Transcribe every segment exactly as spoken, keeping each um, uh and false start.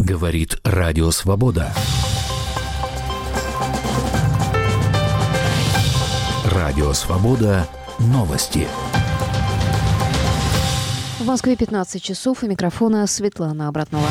Говорит Радио Свобода. Радио Свобода. Новости. В Москве пятнадцать часов. У микрофона Светлана Абратнова.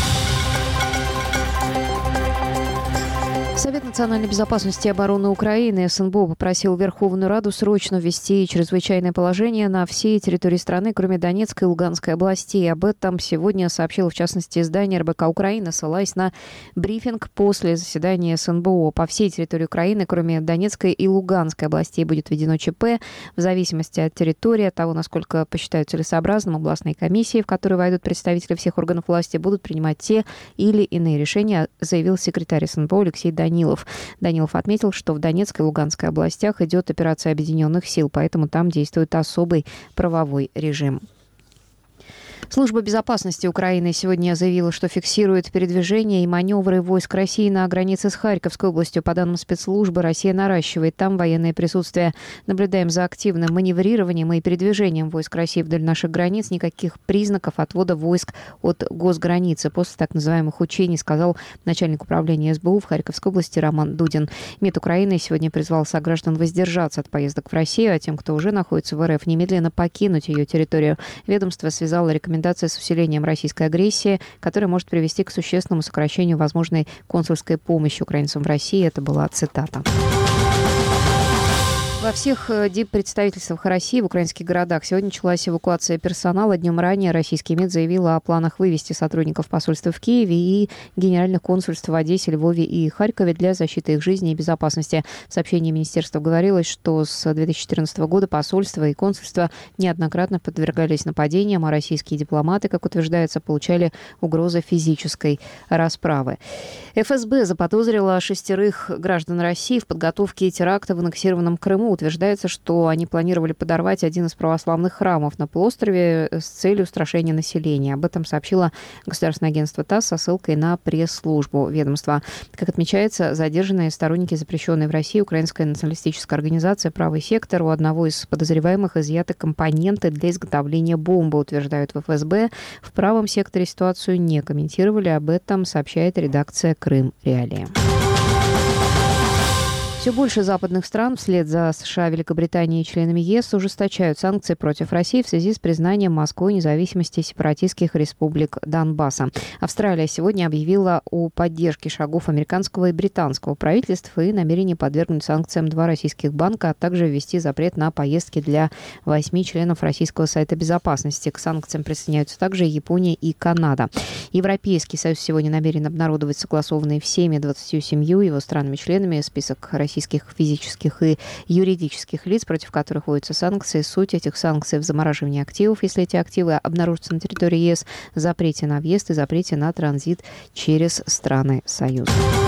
Совет национальной безопасности и обороны Украины СНБО попросил Верховную Раду срочно ввести чрезвычайное положение на всей территории страны, кроме Донецкой и Луганской областей. Об этом сегодня сообщило, в частности, издание эр бэ ка Украина, ссылаясь на брифинг после заседания СНБО. По всей территории Украины, кроме Донецкой и Луганской областей, будет введено че пэ. В зависимости от территории, от того, насколько посчитают целесообразным, областные комиссии, в которые войдут представители всех органов власти, будут принимать те или иные решения, заявил секретарь СНБО Алексей Данилов. Данилов. Данилов отметил, что в Донецкой и Луганской областях идет операция объединенных сил, поэтому там действует особый правовой режим. Служба безопасности Украины сегодня заявила, что фиксирует передвижение и маневры войск России на границе с Харьковской областью. По данным спецслужбы, Россия наращивает там военное присутствие. Наблюдаем за активным маневрированием и передвижением войск России вдоль наших границ. Никаких признаков отвода войск от госграницы после так называемых учений, сказал начальник управления эс бэ у в Харьковской области Роман Дудин. МИД Украины сегодня призвал сограждан воздержаться от поездок в Россию, а тем, кто уже находится в эр эф, немедленно покинуть ее территорию. Ведомство связало рекомендации с усилением российской агрессии, которая может привести к существенному сокращению возможной консульской помощи украинцам в России. Это была цитата. Во всех диппредставительствах России в украинских городах сегодня началась эвакуация персонала. Днем ранее российский МИД заявил о планах вывести сотрудников посольства в Киеве и генеральных консульств в Одессе, Львове и Харькове для защиты их жизни и безопасности. В сообщении министерства говорилось, что с две тысячи четырнадцатого года посольства и консульства неоднократно подвергались нападениям, а российские дипломаты, как утверждается, получали угрозы физической расправы. эф эс бэ заподозрила шестерых граждан России в подготовке теракта в аннексированном Крыму. Утверждается, что они планировали подорвать один из православных храмов на полуострове с целью устрашения населения. Об этом сообщило государственное агентство ТАСС со ссылкой на пресс-службу ведомства. Как отмечается, задержанные сторонники запрещенной в России украинской националистической организации «Правый сектор». У одного из подозреваемых изъяты компоненты для изготовления бомбы, утверждают в эф эс бэ. В правом секторе ситуацию не комментировали. Об этом сообщает редакция «Крым Реалии». Все больше западных стран вслед за США, Великобританией и членами ЕС ужесточают санкции против России в связи с признанием Москвой независимости сепаратистских республик Донбасса. Австралия сегодня объявила о поддержке шагов американского и британского правительств и намерении подвергнуть санкциям два российских банка, а также ввести запрет на поездки для восьми членов Российского совета безопасности. К санкциям присоединяются также Япония и Канада. Европейский Союз сегодня намерен обнародовать согласованный всеми двадцатью семью его странами-членами список российских российских физических и юридических лиц, против которых вводятся санкции. Суть этих санкций в замораживании активов, если эти активы обнаружатся на территории ЕС, запрете на въезд и запрете на транзит через страны Союза.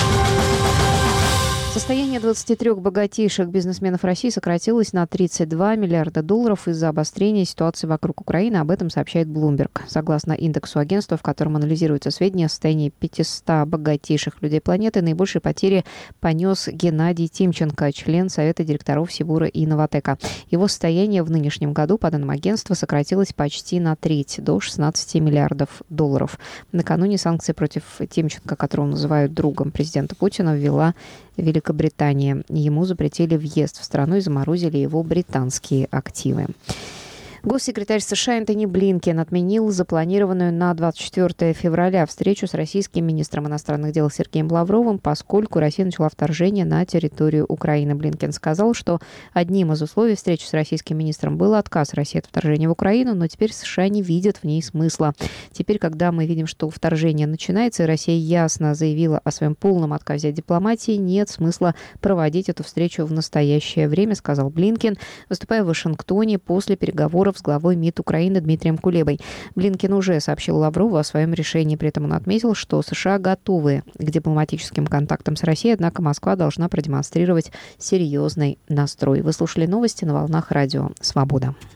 Состояние двадцати трёх богатейших бизнесменов России сократилось на тридцать два миллиарда долларов из-за обострения ситуации вокруг Украины. Об этом сообщает Bloomberg. Согласно индексу агентства, в котором анализируются сведения о состоянии пятисот богатейших людей планеты, наибольшие потери понес Геннадий Тимченко, член Совета директоров Сибура и Новатэка. Его состояние в нынешнем году, по данным агентства, сократилось почти на треть, до шестнадцати миллиардов долларов. Накануне санкции против Тимченко, которого называют другом президента Путина, ввела Великобритания. Ему запретили въезд в страну и заморозили его британские активы. Госсекретарь США Энтони Блинкен отменил запланированную на двадцать четвёртое февраля встречу с российским министром иностранных дел Сергеем Лавровым, поскольку Россия начала вторжение на территорию Украины. Блинкен сказал, что одним из условий встречи с российским министром был отказ России от вторжения в Украину, но теперь США не видят в ней смысла. Теперь, когда мы видим, что вторжение начинается, и Россия ясно заявила о своем полном отказе от дипломатии, нет смысла проводить эту встречу в настоящее время, сказал Блинкен, выступая в Вашингтоне после переговоров с главой МИД Украины Дмитрием Кулебой. Блинкен уже сообщил Лаврову о своем решении. При этом он отметил, что США готовы к дипломатическим контактам с Россией, однако Москва должна продемонстрировать серьезный настрой. Вы слушали новости на волнах радио «Свобода».